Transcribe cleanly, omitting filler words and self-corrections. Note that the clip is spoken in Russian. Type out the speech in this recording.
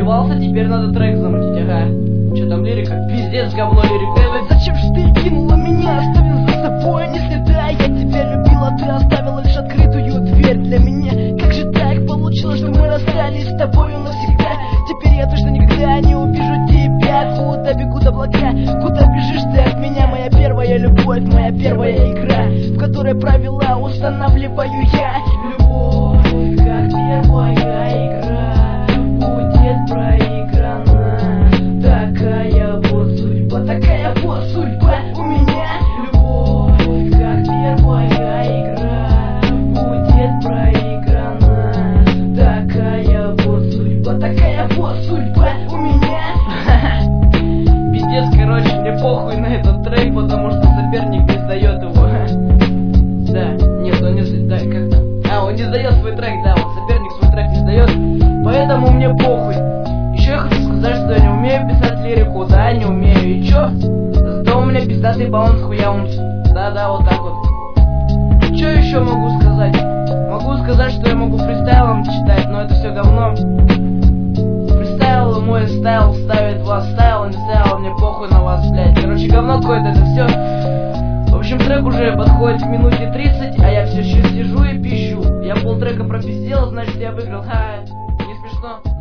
наплевался, теперь надо трек замутить, ага. Че там лирика? Пиздец, говно лирика. Зачем ж ты кинула меня, оставив за собой не следа? Я тебя любила, ты оставила лишь открытую дверь для меня. Как же так получилось, что мы расстались с тобою навсегда? Теперь я точно никогда не увижу тебя. Куда бегут облака, куда бежишь ты от меня? Моя первая любовь, моя первая игра, в которой правила устанавливаю я. Любовь, как первая игра, будет проиграна. Такая вот судьба у меня. Любовь, как первая игра, будет проиграна. Такая вот судьба у меня. Пиздец, короче, мне похуй на этот трек, потому что соперник не сдает его. Да, нет, он не сдает, как там? Он не сдает свой трек, да, вот соперник свой трек не сдает, поэтому мне похуй. Еще я хочу сказать, что я не умею писать лирику, да, не умею, и чё? Зато у меня пиздатый баланс хуяунс, да, вот так вот. Чё еще могу сказать? Могу сказать, что я могу фристайлом читать, но это все говно. Фристайл мой стайл ставит вас, стайл, не стайл, мне похуй на вас, блядь. Короче, говно какое-то, это все. В общем, трек уже подходит к минуте 30, а я все еще сижу и пищу. Я полтрека пропиздел, значит я выиграл, ха, не смешно.